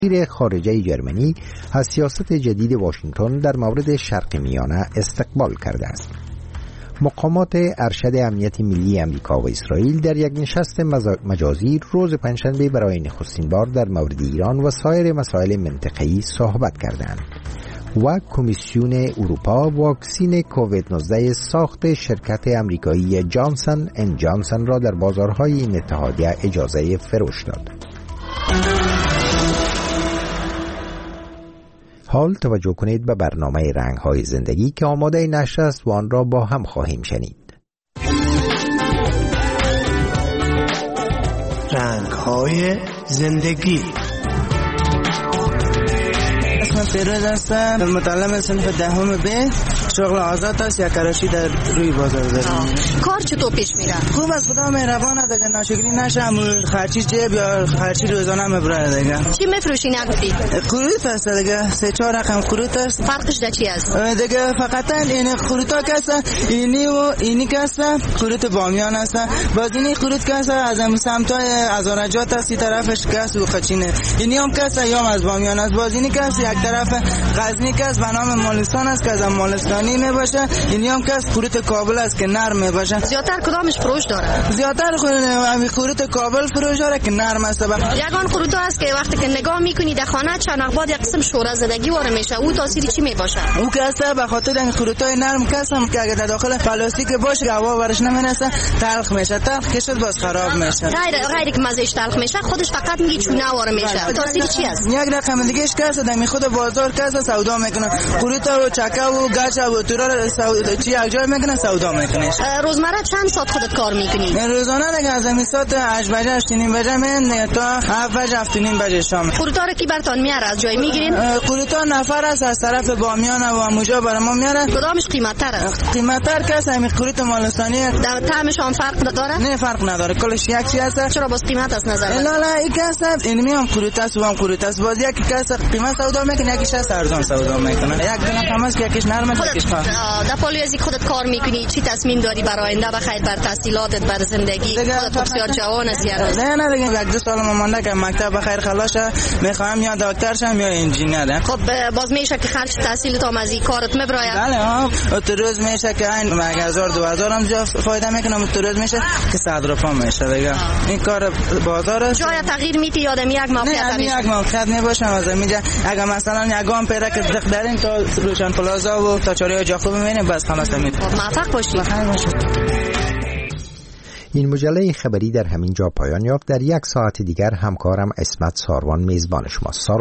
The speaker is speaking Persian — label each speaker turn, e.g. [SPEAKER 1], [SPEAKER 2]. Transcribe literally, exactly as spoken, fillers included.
[SPEAKER 1] وزیر خارجه جرمنی از سیاست جدید واشنگتن در مورد شرق میانه استقبال کرده است. مقامات ارشد امنیت ملی امریکا و اسرائیل در یک نشست مجازی روز پنجشنبه برای نخستین بار در مورد ایران و سایر مسائل منطقه‌ای صحبت کردند و کمیسیون اروپا واکسین کووید نوزده ساخت شرکت امریکایی جانسن اند جانسن را در بازارهای این اتحادیه اجازه فروش داد. حال توجه کنید به برنامه رنگ‌های زندگی که آماده نشر است و آن را با هم خواهیم شنید.
[SPEAKER 2] رنگ‌های زندگی. اسم فیروز هستم، متعلم صنف دهم به شغل آزاد است. یک کراشی در روی بازار دارم.
[SPEAKER 3] کار چطور پیش میره؟
[SPEAKER 2] خوب است، خدا مهربانه دیگه، ناشکری نشم. خرچی جیب یا خرچی روزانه میبره دیگه.
[SPEAKER 3] چی میفروشی نقدی؟
[SPEAKER 2] قروت است دیگه، سه چهار رقم قروت است.
[SPEAKER 3] فرقش در چی است؟
[SPEAKER 2] دیگه فقط این قروتا کسا اینی و اینی کسا قروت بامیان است. باز اینی قروت کسا از هم سمتای از آرجات است، طرفش کس و خچینه. اینی هم کسا یا از بامیان است. باز اینی کس یک طرف غزنی کس به نام مالستان است که از مالستانی می باشه. اینی هم کس قروت کابل است که نرم می باشه.
[SPEAKER 3] زیادتر کدامش فروش داره؟
[SPEAKER 2] زیادتر همین قروت کابل فروش داره که نرم است.
[SPEAKER 3] یگان قروت است که وقتی که نگاه میکنی در خانه چند بعد یک قسم شوره زدگی واره میشه. او تاثیر چی می باشه؟
[SPEAKER 2] او کسا به خاطر این قروتای نرم کسا که اگه در داخل پلاستیک باشه هوا ورش نمیرسه تلخ میشه. تلخ کشد باز خراب میشه.
[SPEAKER 3] غیر غیر که مزهش تلخ میشه، خودش فقط میگی چونه واره میشه. تاثیر چی است؟
[SPEAKER 2] یک رقم دیگه اش کسا در خود بازار کسا سودا میکنه. قروت و چکه و گچ و تورا سودا چی یک جای میکنه سودا میکنه.
[SPEAKER 3] روزمره چند ساعت خودت کار میکنی؟
[SPEAKER 2] روزانه دیگه از این ساعت هشت بجه هشت و نیم بجه من تا هفت بجه هفت و نیم بجه شام.
[SPEAKER 3] قروتا رو کی برتون میاره؟ از جای میگیرین؟
[SPEAKER 2] قروتا نفر است از طرف بامیان و موجا برای ما میاره.
[SPEAKER 3] کدامش قیمت‌تر است؟
[SPEAKER 2] قیمت‌تر کسا همین قروت مالستانی.
[SPEAKER 3] در طعمش هم فرق داره؟
[SPEAKER 2] نه فرق نداره، کلش یک چیز است.
[SPEAKER 3] چرا باز قیمت است نظر؟
[SPEAKER 2] لا لا این کسا این میام قروت است و هم قروت است. باز یک کسا قیمت سودا میکنه، یکیش است ارزان سودا میکنه. یک دونه خمس که یکیش نرم است یکیش خام.
[SPEAKER 3] در پالی از خودت کار میکنی، چی تصمیم داری برای آینده بخیر بر تحصیلاتت بر زندگی؟ خودت بسیار جوان هستی هنوز.
[SPEAKER 2] نه نه دیگه یک دو سال مونده که مکتب بخیر خلاص شه، میخوام یا دکتر شم یا انجینیر.
[SPEAKER 3] خب باز میشه که خرج تحصیلت هم از این کارت میبراید؟
[SPEAKER 2] بله ها، تو روز میشه که این هزار دو هزار هم زیاد فایده میکنم، تو روز میشه که صد روپا میشه دیگه. این کار بازار است.
[SPEAKER 3] جای تغییر میتی یادم یک موقعیت
[SPEAKER 2] میشه. یک موقعیت میباشم از اینجا اگه مثلا یگام پیره که دق دارین تا روشن پلازا و تا چوری جاخو ببینیم بس خلاص میتونیم.
[SPEAKER 3] موفق باشی.
[SPEAKER 1] این مجله خبری در همین جا پایان یافت. در یک ساعت دیگر همکارم اسمت ساروان میزبان شماست.